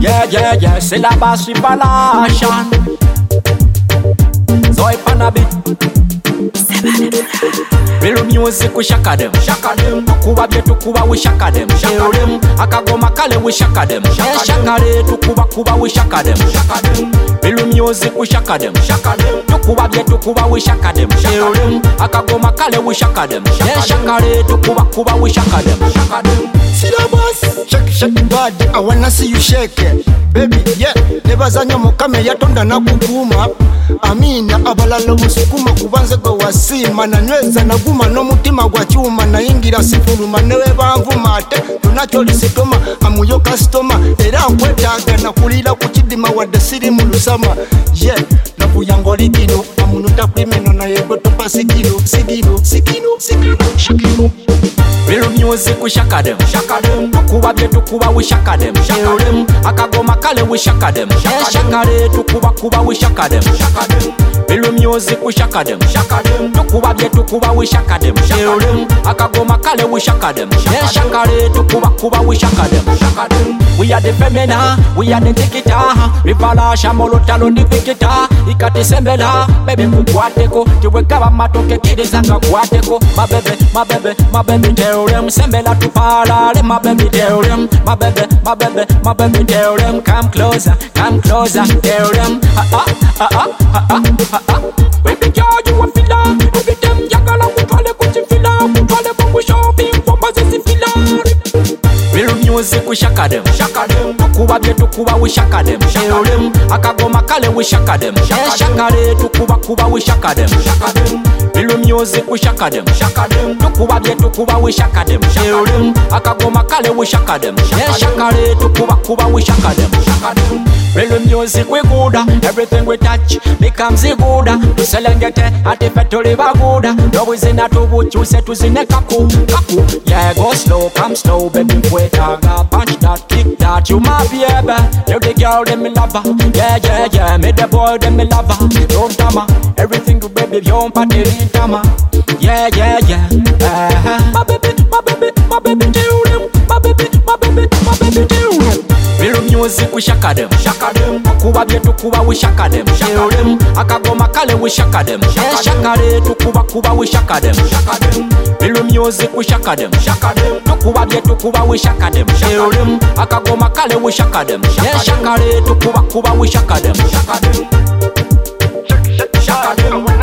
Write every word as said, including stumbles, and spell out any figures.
Yeah, yeah, yeah, c'est la basse revelation. Zoe Panabit. Real music we shaka them, shaka them. Tukuba bye tukuba we shaka them, shaka them. Akagoma kale we shaka them, shaka them. Tukuba kuba we shaka them, shaka them. Real music we shaka them, shaka them. Tukuba bye tukuba we shaka them, shaka them. Akagoma kale we shaka them, shaka them. Tukuba kuba we shaka them, shaka them. See the boss, shake shake body, I wanna see you shake it. Baby, yeah, nebazanya mukame yatonda na kuguma. Amina abalala musukuma kubanze go wasima na nyweza na guma no mutima gwa cyuma na ingira sifuluma newe bamvuma ate tunacho lisitoma amuyo customer era kwetaga na kulira kukidima wadde siri mu lusama yeah na kuyango lidino amunuta kwimeno na yego topa sikino sikino sikino sikino shakino. Real music we shaka them, shaka them. Tukuba bye tukuba we shaka them, shaka them. Akagoma kale we shaka them, shaka them. Tukuba kuba we shaka them, shaka them. Real music we shaka them, shaka them. Tukuba bye tukuba we shaka them, shaka them. Akagoma kale we shaka them, shaka them. Tukuba kuba we shaka them, shaka them. We are the femina, we are the tikita. Rivala shamolo talo ni vikita. Ikati sembela, baby kukwateko. Tiweka ba matoke kidi zanga kwateko. My baby, my baby, my baby tell them. Sembela tu parale, my baby tell them. My baby, my baby, my baby tell them. Come closer, come closer, tell them. Ah ah ah ah ah ah ah. Baby girl, you a filler. Every time yagala mutwale kuchifila, mutwale kwa shopping for mazesi filler. Real music we shaka them, shaka them. Tukuba bye tukuba we shaka them, shaka them. Akagoma kale we shaka them, shaka them. Tukuba kuba we shaka them, shaka them. Real music we shaka them, shaka them. Tukuba bye tukuba we shaka them, shaka them. Akagoma kale we shaka them, shaka them. Tukuba kuba we shaka them, shaka them. Real music we good, everything we touch becomes a good. Tuselengete ati fetuli baguda. Lowizina tubuchuse tuzine kaku, kaku. Yeah, go slow, come slow, baby. Taga, punch that, kick that, you my baby. You the girl, them me lover. Yeah, yeah, yeah, me the boy, them me lover. Don't tama, everything you baby, you on party in tama. Yeah, yeah, yeah. Uh-huh. My baby, my baby, my baby, do them. My baby, my baby, my baby, do them. Real music we shaka them, shaka them. Tukuba bye tukuba we shaka them, shaka them. Akagoma kale we shaka them, shaka them. Tukuba kuba we shaka them, shaka them. Real music we shaka them, shaka them. Tukuba bye tukuba we shaka them, shaka them. Akagoma kale we shaka them, shaka them. Tukuba kuba we shaka them, shaka them. Shaka them.